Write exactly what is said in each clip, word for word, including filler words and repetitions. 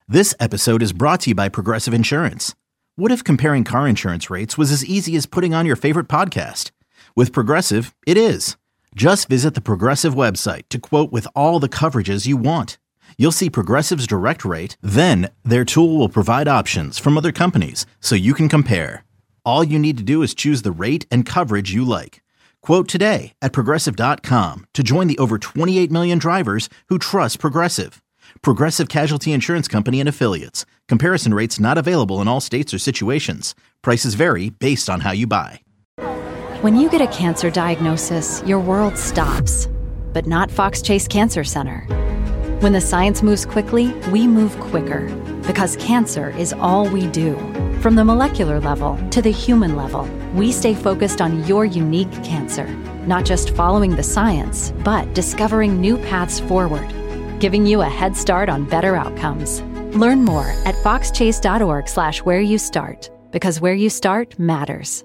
This episode is brought to you by Progressive Insurance. What if comparing car insurance rates was as easy as putting on your favorite podcast? With Progressive, it is. Just visit the Progressive website to quote with all the coverages you want. You'll see Progressive's direct rate, then their tool will provide options from other companies so you can compare. All you need to do is choose the rate and coverage you like. Quote today at Progressive dot com to join the over twenty-eight million drivers who trust Progressive. Progressive Casualty Insurance Company and Affiliates. Comparison rates not available in all states or situations. Prices vary based on how you buy. When you get a cancer diagnosis, your world stops. But not Fox Chase Cancer Center. When the science moves quickly, we move quicker. Because cancer is all we do. From the molecular level to the human level, we stay focused on your unique cancer. Not just following the science, but discovering new paths forward. Giving you a head start on better outcomes. Learn more at foxchase.org slash where you start, because where you start matters.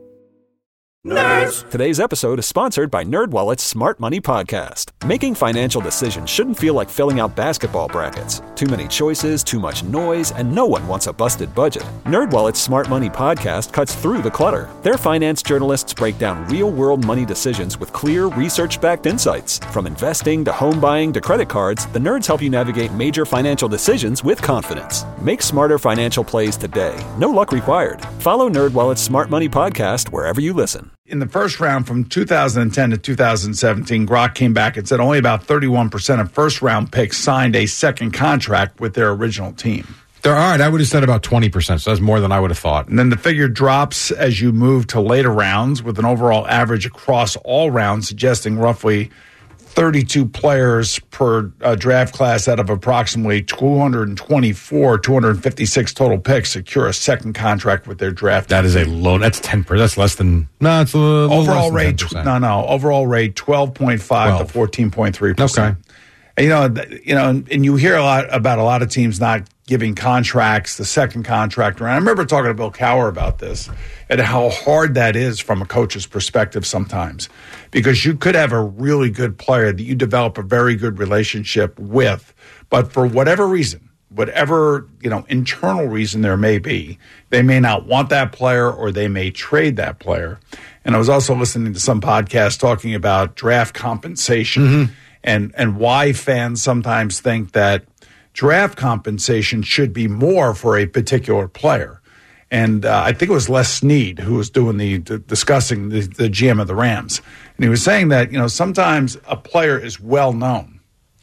Nerds! Today's episode is sponsored by NerdWallet's Smart Money Podcast. Making financial decisions shouldn't feel like filling out basketball brackets. Too many choices, too much noise, and no one wants a busted budget. NerdWallet's Smart Money Podcast cuts through the clutter. Their finance journalists break down real-world money decisions with clear, research-backed insights. From investing to home buying to credit cards, the nerds help you navigate major financial decisions with confidence. Make smarter financial plays today. No luck required. Follow NerdWallet's Smart Money Podcast wherever you listen. In the first round from two thousand ten to two thousand seventeen, Grok came back and said only about thirty-one percent of first-round picks signed a second contract with their original team. There are. I would have said about twenty percent, so that's more than I would have thought. And then the figure drops as you move to later rounds, with an overall average across all rounds suggesting roughly thirty-two players per uh, draft class out of approximately two hundred twenty-four, two hundred fifty-six total picks secure a second contract with their draft. That is a low. That's ten percent. That's less than. No, it's a little overall less than rate. ten percent. No, no. Overall rate twelve point five to fourteen point three percent. Okay. And, you know, you know, and you hear a lot about a lot of teams not giving contracts, the second contract. And I remember talking to Bill Cowher about this and how hard that is from a coach's perspective sometimes, because you could have a really good player that you develop a very good relationship with, but for whatever reason, whatever, you know, internal reason there may be, they may not want that player or they may trade that player. And I was also listening to some podcasts talking about draft compensation mm-hmm. and, and why fans sometimes think that draft compensation should be more for a particular player. And uh, I think it was Les Snead who was doing the, the discussing the, the G M of the Rams. And he was saying that, you know, sometimes a player is well known.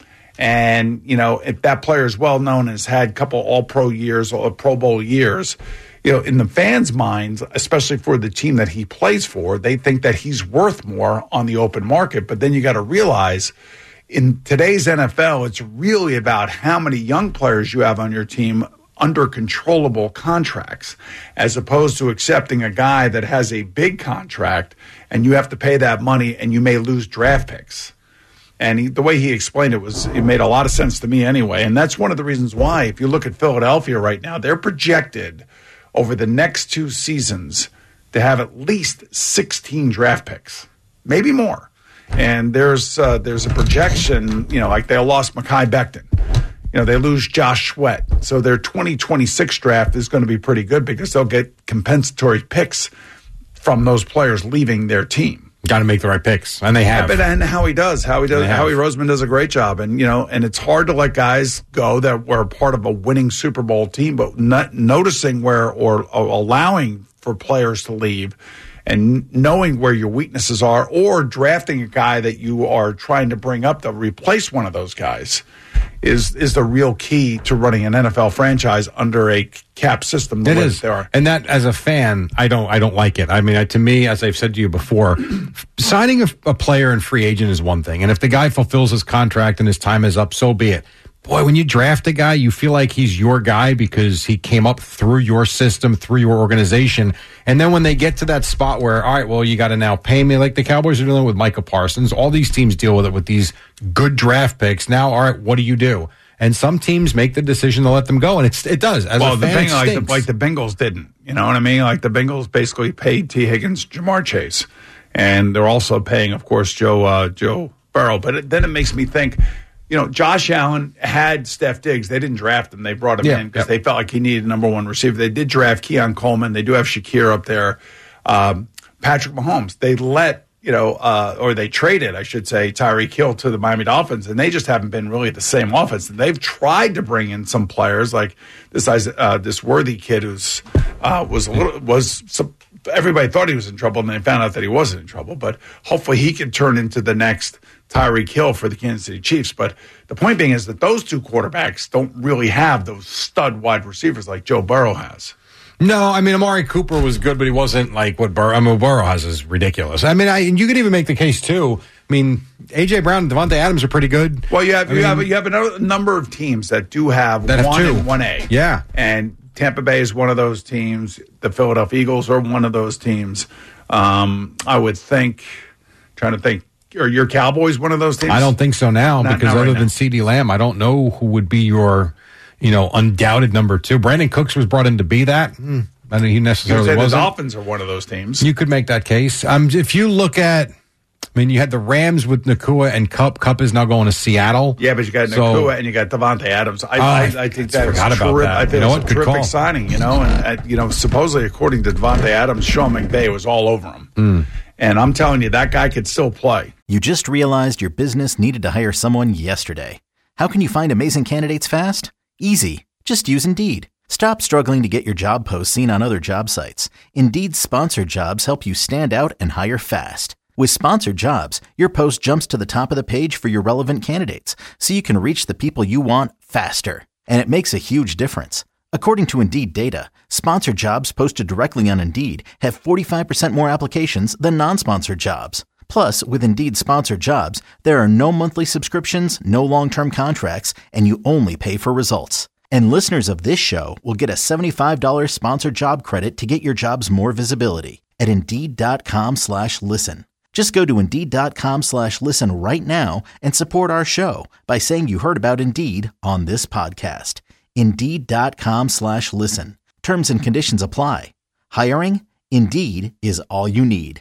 And, you know, if that player is well known and has had a couple all-pro years or Pro Bowl years, you know, in the fans' minds, especially for the team that he plays for, they think that he's worth more on the open market. But then you got to realize in today's N F L, it's really about how many young players you have on your team under controllable contracts, as opposed to accepting a guy that has a big contract and you have to pay that money and you may lose draft picks. And he, the way he explained it was, it made a lot of sense to me anyway. And that's one of the reasons why, if you look at Philadelphia right now, they're projected over the next two seasons to have at least sixteen draft picks, maybe more. And there's uh, there's a projection, you know, like they lost Mekhi Becton. You know, they lose Josh Sweat. So their twenty twenty-six draft is going to be pretty good because they'll get compensatory picks from those players leaving their team. Got to make the right picks, and they have. Yeah, but and Howie does. Howie does. Howie Roseman does a great job, and you know, and it's hard to let guys go that were part of a winning Super Bowl team, but not noticing where or, or allowing for players to leave, and knowing where your weaknesses are, or drafting a guy that you are trying to bring up to replace one of those guys, is is the real key to running an N F L franchise under a cap system. It is, there are. And that, as a fan, I don't I don't like it. I mean, to me, as I've said to you before, signing a, a player and free agent is one thing, and if the guy fulfills his contract and his time is up, so be it. Boy, when you draft a guy, you feel like he's your guy because he came up through your system, through your organization. And then when they get to that spot where, all right, well, you got to now pay me, like the Cowboys are dealing with Micah Parsons. All these teams deal with it with these good draft picks. Now, all right, what do you do? And some teams make the decision to let them go, and it's it does. As well, a fan, the thing, it like, the, stinks. like the Bengals didn't. You know what I mean? Like the Bengals basically paid T. Higgins, Jamar Chase, and they're also paying, of course, Joe uh, Joe Burrow. But it, then it makes me think, you know, Josh Allen had Steph Diggs. They didn't draft him. They brought him yeah, in because yep. they felt like he needed a number one receiver. They did draft Keon Coleman. They do have Shakir up there. Um, Patrick Mahomes. They let, you know, uh, or they traded, I should say, Tyreek Hill to the Miami Dolphins, and they just haven't been really the same offense. And they've tried to bring in some players like this uh, this Worthy kid who's uh, was a little was some, everybody thought he was in trouble, and they found out that he wasn't in trouble. But hopefully he can turn into the next Tyreek Hill for the Kansas City Chiefs. But the point being is that those two quarterbacks don't really have those stud wide receivers like Joe Burrow has. No, I mean, Amari Cooper was good, but he wasn't like what Burrow, I mean, what Burrow has is ridiculous. I mean, I, and you could even make the case, too. I mean, A J. Brown and Devontae Adams are pretty good. Well, you have, I you, mean, have, you have a number of teams that do have that one have two. and one A. Yeah. And Tampa Bay is one of those teams. The Philadelphia Eagles are one of those teams. Um, I would think, trying to think, are your Cowboys one of those teams? I don't think so now not, because not other right than CeeDee Lamb, I don't know who would be your, you know, undoubted number two. Brandon Cooks was brought in to be that. Hmm. I mean, he necessarily wasn't. The Dolphins are one of those teams. You could make that case. Um, if you look at, I mean, you had the Rams with Nakua and Kupp. Kupp is now going to Seattle. Yeah, but you got so, Nakua and you got Devontae Adams. I, uh, I, I think that's forgot about terri- that. I think You know it's what? a Good terrific call. signing. You know, and uh, you know, supposedly according to Devontae Adams, Sean McVay was all over him. Mm. And I'm telling you, that guy could still play. You just realized your business needed to hire someone yesterday. How can you find amazing candidates fast? Easy. Just use Indeed. Stop struggling to get your job posts seen on other job sites. Indeed's sponsored jobs help you stand out and hire fast. With sponsored jobs, your post jumps to the top of the page for your relevant candidates, so you can reach the people you want faster. And it makes a huge difference. According to Indeed data, sponsored jobs posted directly on Indeed have forty-five percent more applications than non-sponsored jobs. Plus, with Indeed sponsored jobs, there are no monthly subscriptions, no long-term contracts, and you only pay for results. And listeners of this show will get a seventy-five dollars sponsored job credit to get your jobs more visibility at Indeed.com slash listen. Just go to Indeed.com slash listen right now and support our show by saying you heard about Indeed on this podcast. Indeed.com slash listen. Terms and conditions apply. Hiring? Indeed is all you need.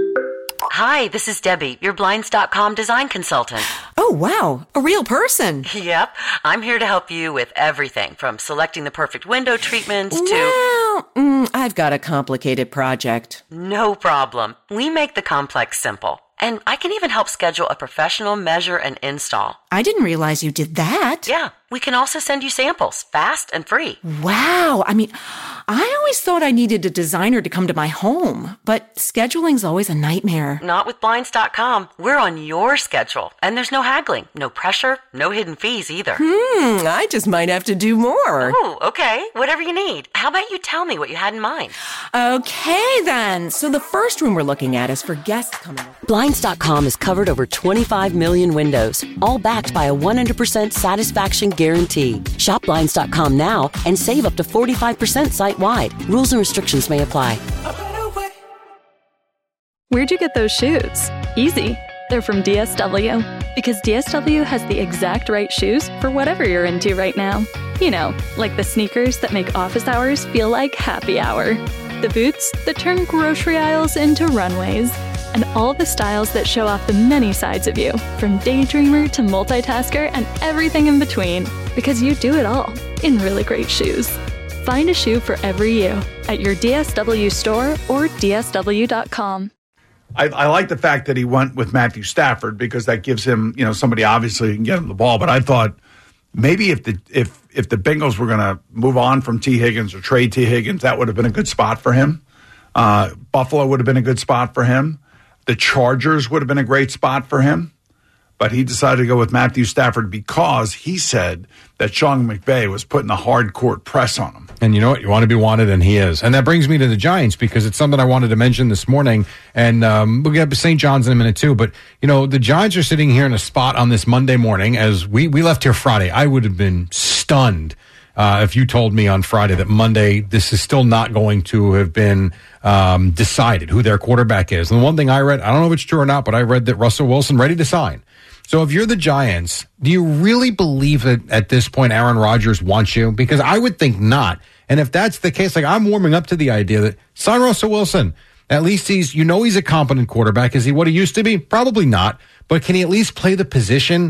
Hi, this is Debbie, your Blinds dot com design consultant. Oh, wow. A real person. Yep. I'm here to help you with everything from selecting the perfect window treatments to... Well, mm, I've got a complicated project. No problem. We make the complex simple. And I can even help schedule a professional measure and install. I didn't realize you did that. Yeah. We can also send you samples, fast and free. Wow. I mean, I always thought I needed a designer to come to my home, but scheduling's always a nightmare. Not with Blinds dot com. We're on your schedule, and there's no haggling, no pressure, no hidden fees either. Hmm, I just might have to do more. Ooh, okay. Whatever you need. How about you tell me what you had in mind? Okay, then. So the first room we're looking at is for guests coming over. Blinds dot com has covered over twenty-five million windows, all backed by a one hundred percent satisfaction guarantee. Shop Blinds dot com now and save up to forty-five percent site-wide. Rules and restrictions may apply. Where'd you get those shoes? Easy. They're from D S W. Because D S W has the exact right shoes for whatever you're into right now. You know, like the sneakers that make office hours feel like happy hour. The boots that turn grocery aisles into runways. And all the styles that show off the many sides of you, from daydreamer to multitasker and everything in between. Because you do it all in really great shoes. Find a shoe for every you at your D S W store or D S W dot com. I, I like the fact that he went with Matthew Stafford because that gives him, you know, somebody obviously who can get him the ball. But I thought maybe if the if if the Bengals were going to move on from T. Higgins or trade T. Higgins, that would have been a good spot for him. Uh, Buffalo would have been a good spot for him. The Chargers would have been a great spot for him. But he decided to go with Matthew Stafford because he said that Sean McVay was putting a hard court press on him. And you know what? You want to be wanted, and he is. And that brings me to the Giants because it's something I wanted to mention this morning. And um, we'll get to Saint John's in a minute, too. But, you know, the Giants are sitting here in a spot on this Monday morning as we, we left here Friday. I would have been stunned uh, if you told me on Friday that Monday this is still not going to have been um, decided who their quarterback is. And the one thing I read, I don't know if it's true or not, but I read that Russell Wilson ready to sign. So if you're the Giants, do you really believe that at this point Aaron Rodgers wants you? Because I would think not. And if that's the case, like I'm warming up to the idea that sign Russell Wilson. At least he's, you know, he's a competent quarterback. Is he what he used to be? Probably not. But can he at least play the position?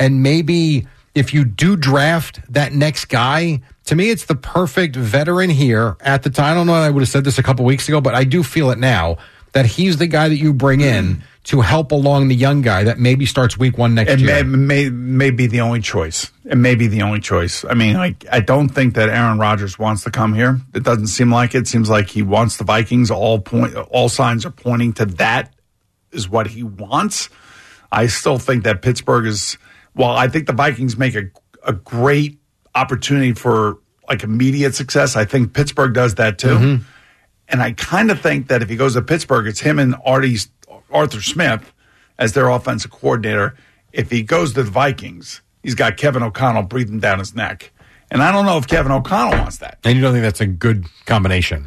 And maybe if you do draft that next guy, to me, it's the perfect veteran here at the time. I don't know, I would have said this a couple weeks ago, but I do feel it now that he's the guy that you bring in to help along the young guy that maybe starts week one next it year. It may, may, may be the only choice. It may be the only choice. I mean, like, I don't think that Aaron Rodgers wants to come here. It doesn't seem like it. It seems like he wants the Vikings. All point, all signs are pointing to that is what he wants. I still think that Pittsburgh is, well, I think the Vikings make a, a great opportunity for like immediate success. I think Pittsburgh does that too. Mm-hmm. And I kind of think that if he goes to Pittsburgh, it's him and Artie, Arthur Smith as their offensive coordinator. If he goes to the Vikings, he's got Kevin O'Connell breathing down his neck. And I don't know if Kevin O'Connell wants that. And you don't think that's a good combination?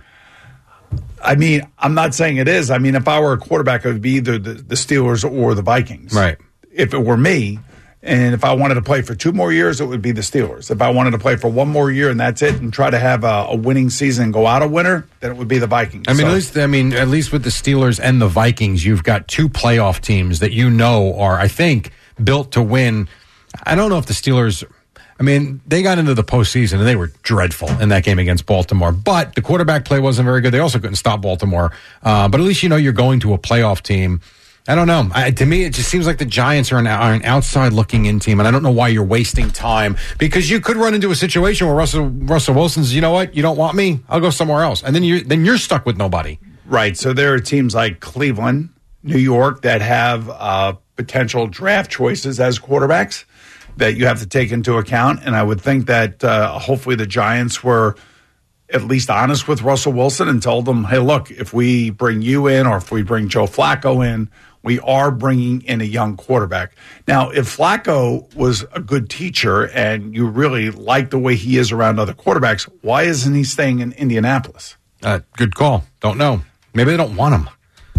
I mean, I'm not saying it is. I mean, if I were a quarterback, it would be either the, the Steelers or the Vikings. Right. If it were me, and if I wanted to play for two more years, it would be the Steelers. If I wanted to play for one more year and that's it, and try to have a, a winning season and go out a winner, then it would be the Vikings. I mean, so, at least I mean, at least with the Steelers and the Vikings, you've got two playoff teams that you know are, I think, built to win. I don't know if the Steelers. I mean, they got into the postseason and they were dreadful in that game against Baltimore. But the quarterback play wasn't very good. They also couldn't stop Baltimore. Uh, but at least you know you're going to a playoff team. I don't know. I, to me, it just seems like the Giants are an, are an outside-looking-in team, and I don't know why you're wasting time, because you could run into a situation where Russell Russell Wilson says, you know what, you don't want me, I'll go somewhere else. And then you're, then you're stuck with nobody. Right. So there are teams like Cleveland, New York, that have uh, potential draft choices as quarterbacks that you have to take into account. And I would think that uh, hopefully the Giants were at least honest with Russell Wilson and told him, hey, look, if we bring you in or if we bring Joe Flacco in, we are bringing in a young quarterback. Now, if Flacco was a good teacher and you really like the way he is around other quarterbacks, why isn't he staying in Indianapolis? Uh, good call. Don't know. Maybe they don't want him.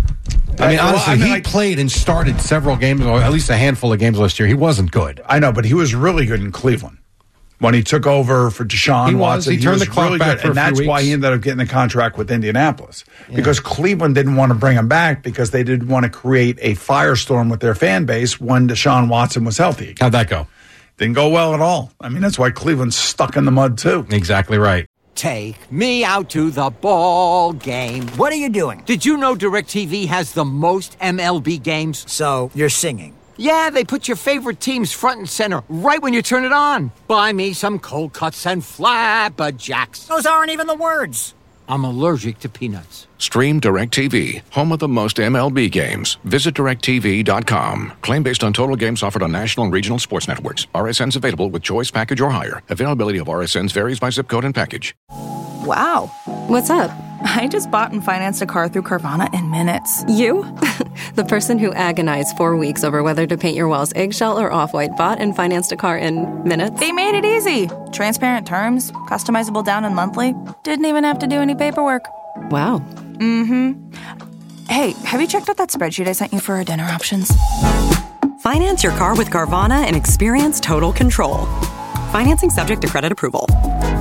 I mean, honestly, well, I mean, he like, played and started several games, or at least a handful of games last year. He wasn't good. I know, but he was really good in Cleveland. When he took over for Deshaun he was. Watson, he, he turned was the clock really back good, for and a few that's weeks. why he ended up getting the contract with Indianapolis, yeah. because Cleveland didn't want to bring him back because they didn't want to create a firestorm with their fan base when Deshaun Watson was healthy. How'd that go? Didn't go well at all. I mean, that's why Cleveland's stuck in the mud too. Exactly right. Take me out to the ball game. What are you doing? Did you know DirecTV has the most M L B games? So you're singing. Yeah, they put your favorite teams front and center right when you turn it on. Buy me some cold cuts and flapjacks. Those aren't even the words. I'm allergic to peanuts. Stream DirecTV, home of the most M L B games. Visit direct T V dot com. Claim based on total games offered on national and regional sports networks. R S Ns available with choice package or higher. Availability of R S Ns varies by zip code and package. Wow. What's up? I just bought and financed a car through Carvana in minutes. You? The person who agonized four weeks over whether to paint your walls eggshell or off-white bought and financed a car in minutes? They made it easy. Transparent terms, customizable down and monthly. Didn't even have to do any paperwork. Wow. Mm-hmm. Hey, have you checked out that spreadsheet I sent you for our dinner options? Finance your car with Carvana and experience total control. Financing subject to credit approval.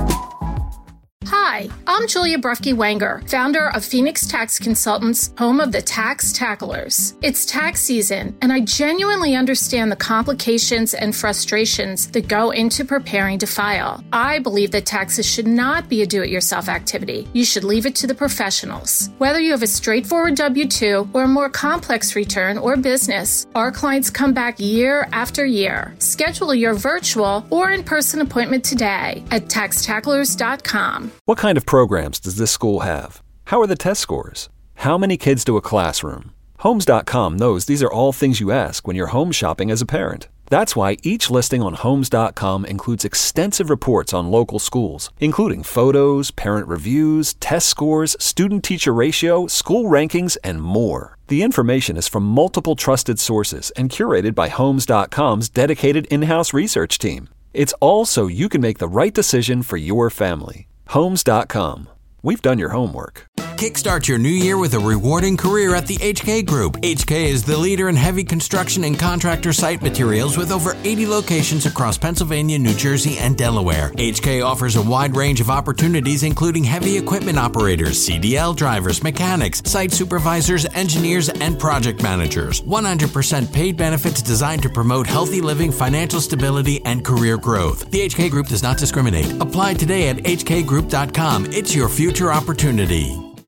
Hi, I'm Julia Brufke-Wenger, founder of Phoenix Tax Consultants, home of the Tax Tacklers. It's tax season, and I genuinely understand the complications and frustrations that go into preparing to file. I believe that taxes should not be a do-it-yourself activity. You should leave it to the professionals. Whether you have a straightforward W two or a more complex return or business, our clients come back year after year. Schedule your virtual or in-person appointment today at tax tacklers dot com. What kind of programs does this school have? How are the test scores? How many kids to a classroom? Homes dot com knows these are all things you ask when you're home shopping as a parent. That's why each listing on Homes dot com includes extensive reports on local schools, including photos, parent reviews, test scores, student-teacher ratio, school rankings, and more. The information is from multiple trusted sources and curated by Homes dot com's dedicated in-house research team. It's all so you can make the right decision for your family. Homes dot com. We've done your homework. Kickstart your new year with a rewarding career at the H K Group. H K is the leader in heavy construction and contractor site materials with over eighty locations across Pennsylvania, New Jersey, and Delaware. H K offers a wide range of opportunities, including heavy equipment operators, C D L drivers, mechanics, site supervisors, engineers, and project managers. one hundred percent paid benefits designed to promote healthy living, financial stability, and career growth. The H K Group does not discriminate. Apply today at h k group dot com. It's your future opportunity.